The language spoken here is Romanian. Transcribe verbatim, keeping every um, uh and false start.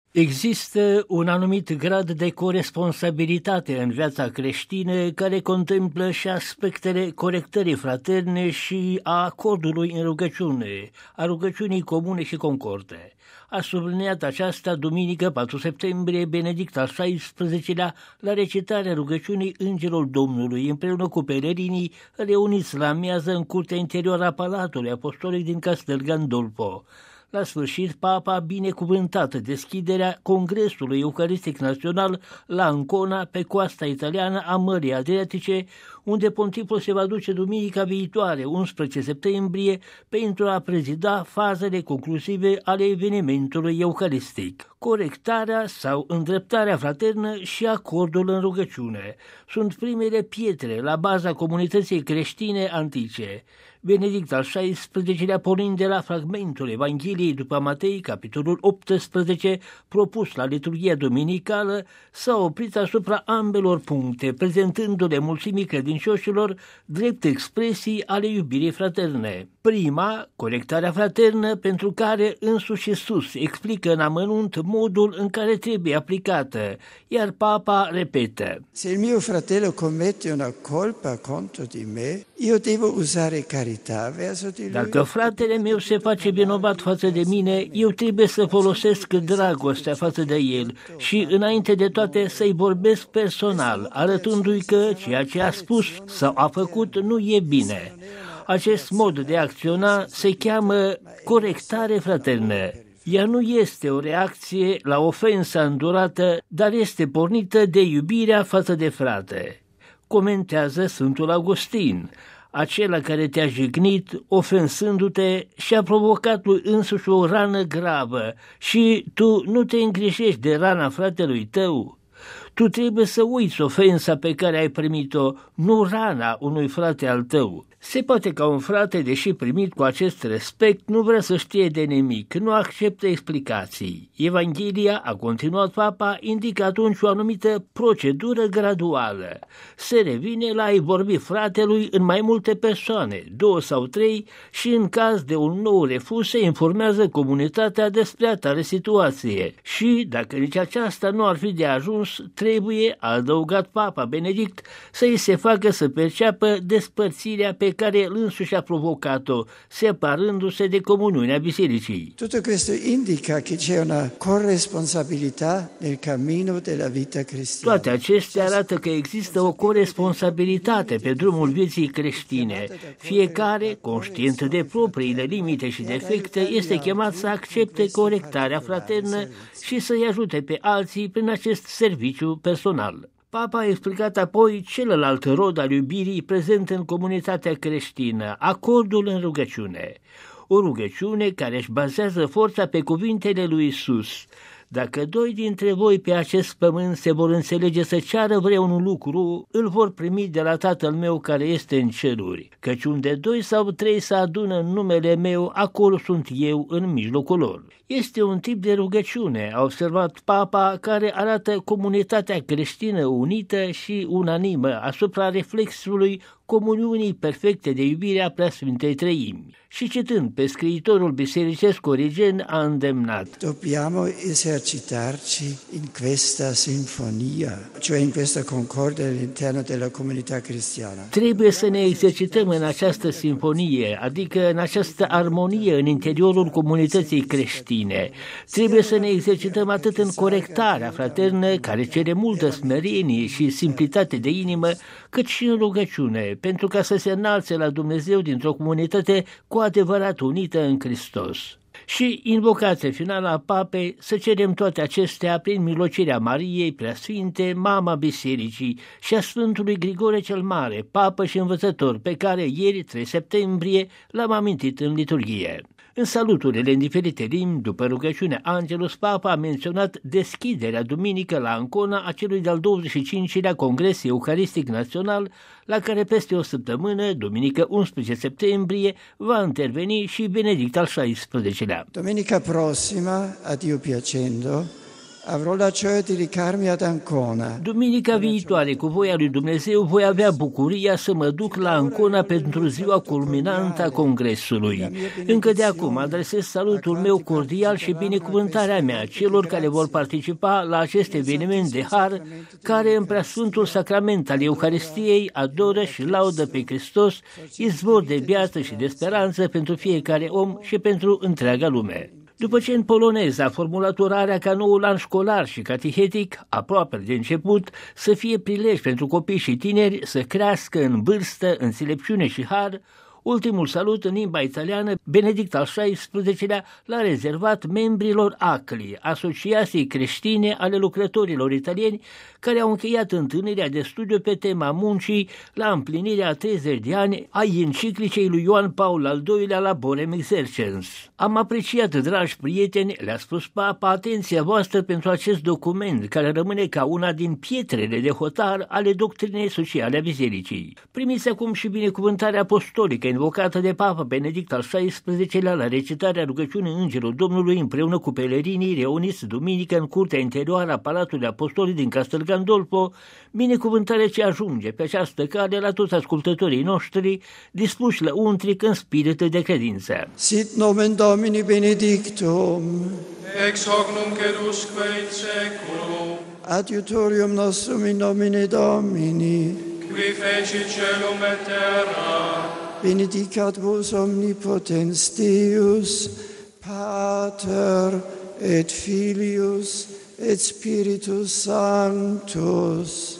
Există un anumit grad de coresponsabilitate în viața creștină care contemplă și aspectele corectării fraterne și a acordului în rugăciune, a rugăciunii comune și concorde. A subliniat aceasta duminică patru septembrie Benedict al șaisprezecelea la recitarea rugăciunii Îngerul Domnului împreună cu pelerinii reuniți la amiază în curtea interioară a Palatului Apostolic din Castel Gandolfo. La sfârșit, Papa a binecuvântat deschiderea Congresului Eucaristic Național la Ancona, pe coasta italiană a Mării Adriatice, unde Pontiful se va duce duminica viitoare, unsprezece septembrie, pentru a prezida fazele conclusive ale evenimentului eucaristic. Corectarea sau îndreptarea fraternă și acordul în rugăciune sunt primele pietre la baza comunității creștine antice. Benedict al șaisprezecelea, pornind de la fragmentul Evangheliei după Matei, capitolul optsprezece, propus la liturghia dominicală, s-a oprit asupra ambelor puncte, prezentându-le mulțimii credincioșilor drept expresii ale iubirii fraterne. Prima, corectarea fraternă, pentru care însuși Iisus explică în amănunt modul în care trebuie aplicată, iar Papa repetă: Se il mio fratello commette una colpa contro di me, io devo usare carità verso di lui. Dacă fratele meu se face vinovat față de mine, eu trebuie să folosesc dragostea față de el și, înainte de toate, să-i vorbesc personal, arătându-i că ceea ce a spus sau a făcut nu e bine. Acest mod de a acționa se cheamă corectare fraternă. Ea nu este o reacție la ofensa îndurată, dar este pornită de iubirea față de frate. Comentează Sfântul Augustin: acela care te-a jignit, ofensându-te, și-a provocat lui însuși o rană gravă și tu nu te îngrijești de rana fratelui tău. Tu trebuie să uiți ofensa pe care ai primit-o, nu rana unui frate al tău. Se poate ca un frate, deși primit cu acest respect, nu vrea să știe de nimic, nu acceptă explicații. Evanghelia, a continuat Papa, indică atunci o anumită procedură graduală. Se revine la a-i vorbi fratelui în mai multe persoane, două sau trei, și în caz de un nou refuz se informează comunitatea despre atare situație. Și, dacă nici aceasta nu ar fi de ajuns, trebuie, a adăugat Papa Benedict, să-i se facă să perceapă despărțirea pe care el însuși a provocat-o, separându-se de comuniunea bisericii. Tutto questo indica che c'è una corresponsabilità nel cammino della vita cristiana. Toate acestea arată că există o coresponsabilitate pe drumul vieții creștine. Fiecare, conștient de propriile limite și defecte, este chemat să accepte corectarea fraternă și să-i ajute pe alții prin acest serviciu personal. Papa a explicat apoi celălalt rod al iubirii prezent în comunitatea creștină, acordul în rugăciune. O rugăciune care își bazează forța pe cuvintele lui Iisus: dacă doi dintre voi pe acest pământ se vor înțelege să ceară vreun lucru, îl vor primi de la Tatăl meu care este în ceruri. Căci unde doi sau trei se adună în numele meu, acolo sunt eu în mijlocul lor. Este un tip de rugăciune, a observat Papa, care arată comunitatea creștină unită și unanimă asupra reflexului comuniunii perfecte de iubire a Preasfintei Treimi. Și citând pe scriitorul bisericesc Origen, a îndemnat: Dobbiamo esercitarci in questa sinfonia, cioè in questa concordia all'interno della comunità cristiana. Trebuie să ne exercităm în această sinfonie, adică în această armonie în interiorul comunității creștine. Trebuie să ne exercităm atât în corectarea fraternă, care cere multă smerenie și simplitate de inimă, cât și în rugăciune, pentru ca să se înalțe la Dumnezeu dintr-o comunitate cu adevărat unită în Hristos. Și invocația finală a Papei, să cerem toate acestea prin milocirea Mariei Preasfinte, Mama Bisericii, și a Sfântului Grigore cel Mare, Papă și Învățător, pe care ieri, trei septembrie, l-am amintit în liturghie. În saluturile în diferite limbi, după rugăciunea Angelus, Papa a menționat deschiderea duminică la Ancona a celui de-al douăzeci și cincilea Congres Eucaristic Național, la care peste o săptămână, duminică unsprezece septembrie, va interveni și Benedict al șaisprezecelea. Domenica prossima, a Dio piacendo, avrò la gioia di recarmi ad Ancona. Duminica viitoare, cu voia lui Dumnezeu, voi avea bucuria să mă duc la Ancona pentru ziua culminantă a Congresului. Încă de acum adresez salutul meu cordial și binecuvântarea mea celor care vor participa la acest eveniment de har, care în preasfântul sacrament al Euharistiei adoră și laudă pe Hristos, izvor de viață și de speranță pentru fiecare om și pentru întreaga lume. După ce în poloneză a formulat orarea ca noul an școlar și catehetic, aproape de început, să fie prilej pentru copii și tineri să crească în vârstă, înțelepciune și har, ultimul salut în limba italiană, Benedict al șaisprezecelea l-a rezervat membrilor A C L I, Asociației Creștine ale Lucrătorilor Italieni, care au încheiat întâlnirea de studiu pe tema muncii la împlinirea a treizeci de ani a enciclicei lui Ioan Paul al doilea Laborem Exercens. Am apreciat, dragi prieteni, le-a spus Papa, atenția voastră pentru acest document, care rămâne ca una din pietrele de hotar ale doctrinei sociale a Bisericii. Primiți acum și binecuvântarea apostolică invocată de Papa Benedict al șaisprezecelea la recitarea rugăciunii Îngerul Domnului împreună cu pelerinii reuniți duminică în curtea interioară a Palatului Apostolic din Castel Gandolfo, binecuvântare ce ajunge pe această cale la toți ascultătorii noștri dispuși la untric în spirit de credință. Sit nomen Domini benedictum, ex hoc nunc et usque in seculum, adiutorium nostrum in nomine Domini, qui feci celum et terra, benedicat vos omnipotens Deus, Pater et Filius et Spiritus Sanctus.